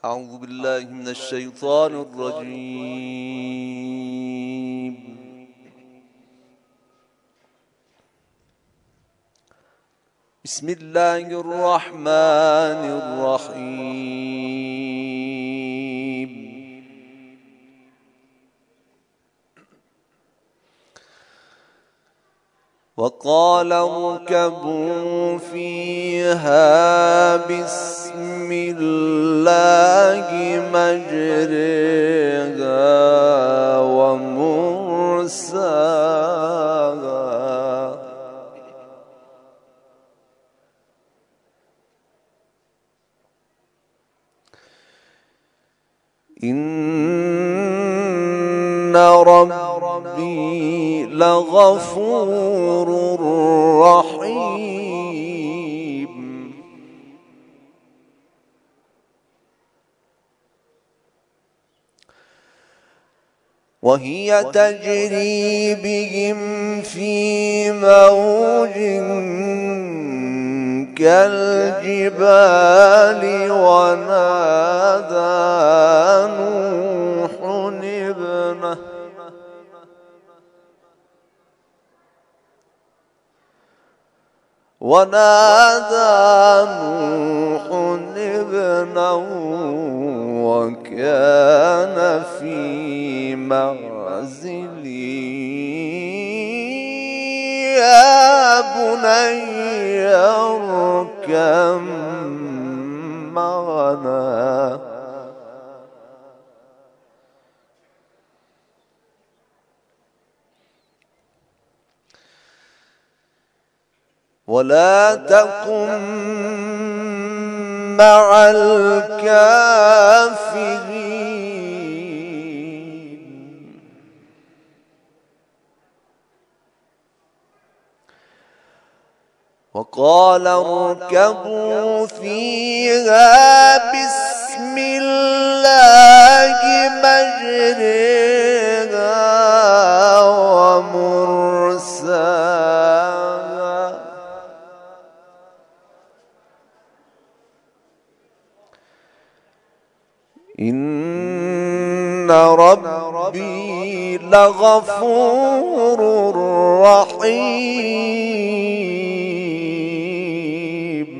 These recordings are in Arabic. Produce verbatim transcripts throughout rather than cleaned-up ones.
أعوذ بالله من الشيطان الرجيم. بسم الله الرحمن الرحيم. وقال اركبوا فيها بسم الله مجريها ومرساها إن ربي لغفور رحيم. وهي تجري بهم في موج كالجبال ونادى نوح ابنه ونادى نوح ابنه وكان في معزل يا بني اركب معنا ولا تكن مع الكافرين. وقال اركبوا فيها بسم الله مجريها ومرساها إن ربي لغفور رحيم.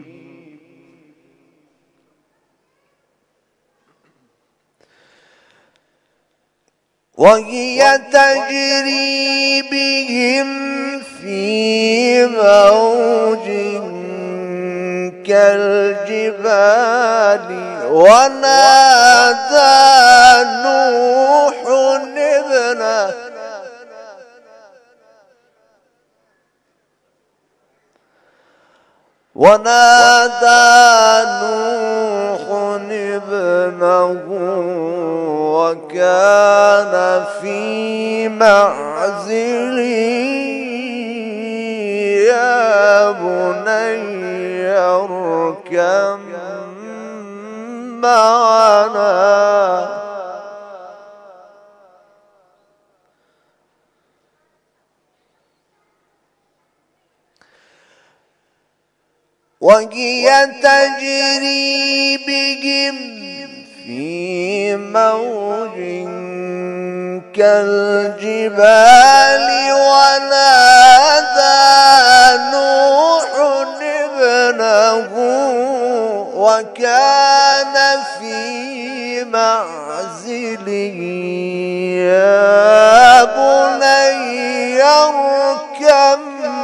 وهي تجري بهم في موج كالجبال ونادى نوح ابنه ونادى نوح ابنه وكان في معزل يا بني اركب معنا وهي تجري بهم في موج كالجبال ونادى نوح ابنه وكان في معزل يا بني اركب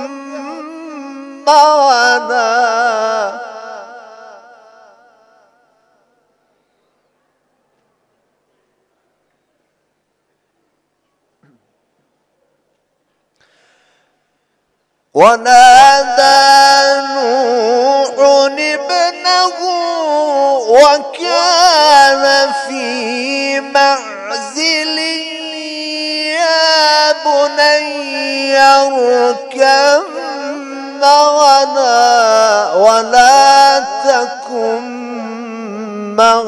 معنا ونادى نوح ابنه وكان في معزل يا بني اركب معنا ولا تكن مع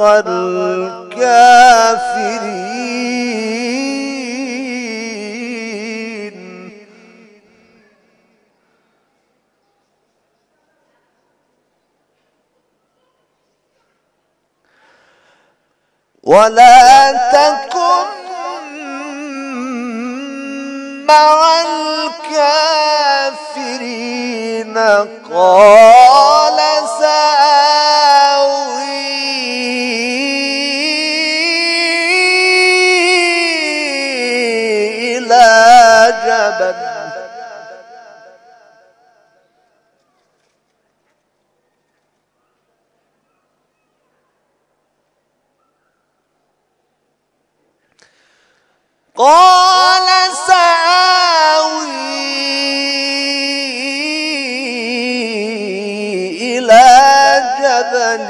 الكافرين. ولا تكن مع الكافرين قال سآوي إلى جبل قال سآوي إلى جبل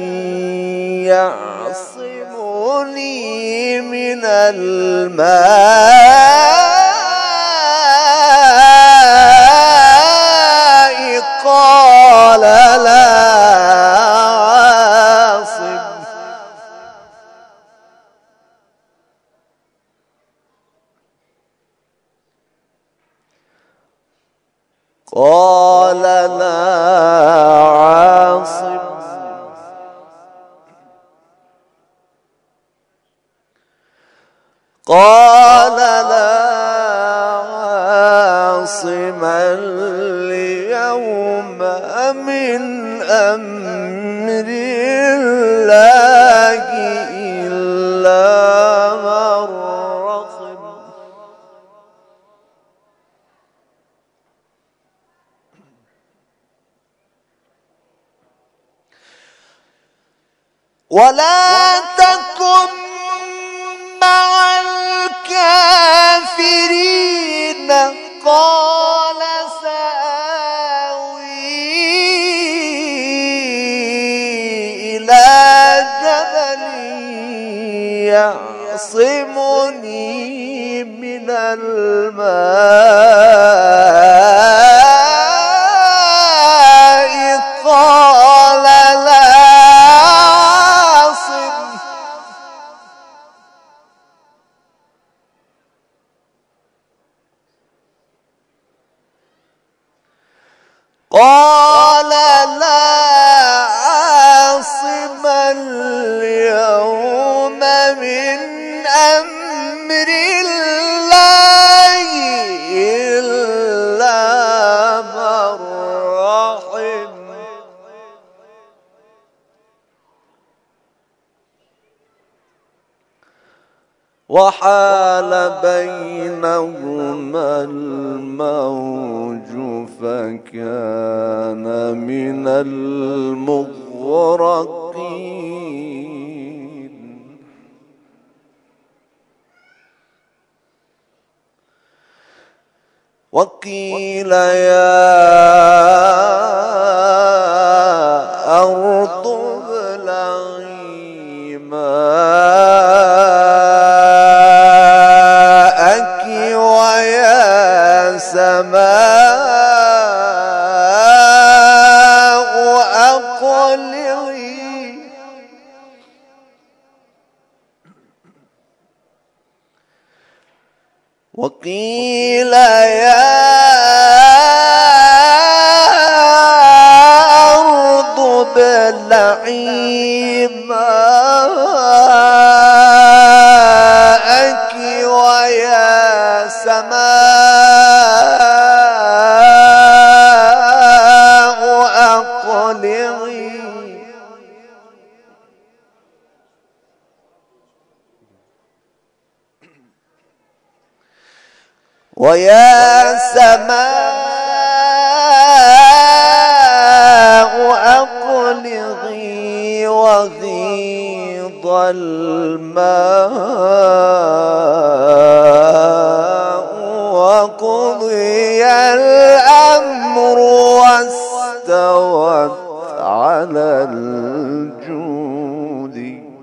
يعصمني من الماء قال لا عاصم قال لا عاصم قال لا عاصم اليوم من أمر الله إلا من رحم ولا تكن مع الكافرين قال سآوي إلى جبل يعصمني من الماء قال لا قال لا عاصم اليوم من أمر الله إلا من رحم وحال بينهما الموج فكان من المغرقين وقيل يا أرض ابلعي ماءك ويا سماء أقلعي وقيل يا أرض ابلعي ماءك ويا سماء أقلعي ويا سماء أقلعي وغيض الماء وقضي الأمر واستوت على الجود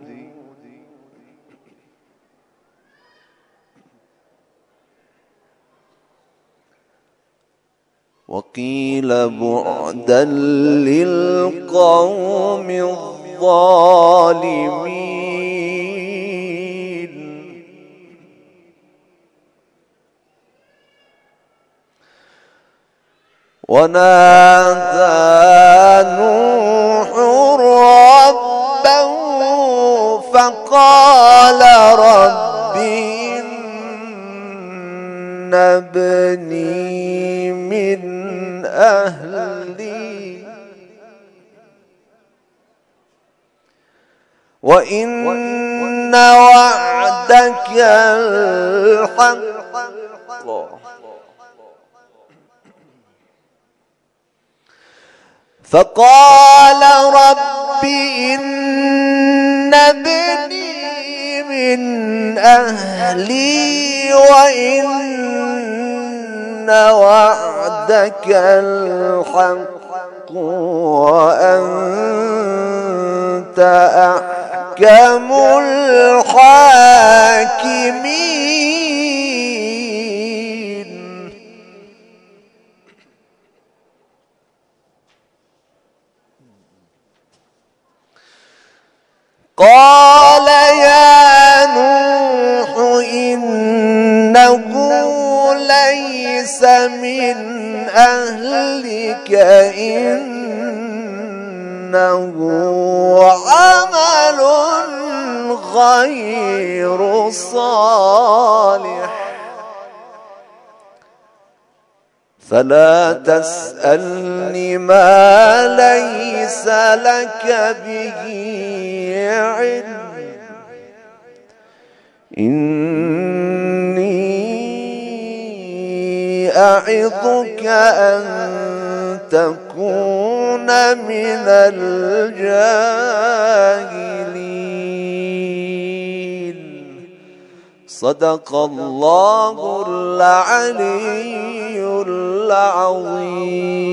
وقيل بعدا للقوم الظالمين ونادى نوح ربه فقال رب إن ابني من أهلي وإن وعدك الحق فقال رب إن ابني من أهلي وإن وعدك الحق وأنت أحكم الحاكمين. قال يا نوح إنه ليس من أهلك إنه عمل غير صالح فلا تسألني ما ليس لك به علم إني أعظك أن تكون من الجاهلين. صدق الله العلي العظيم.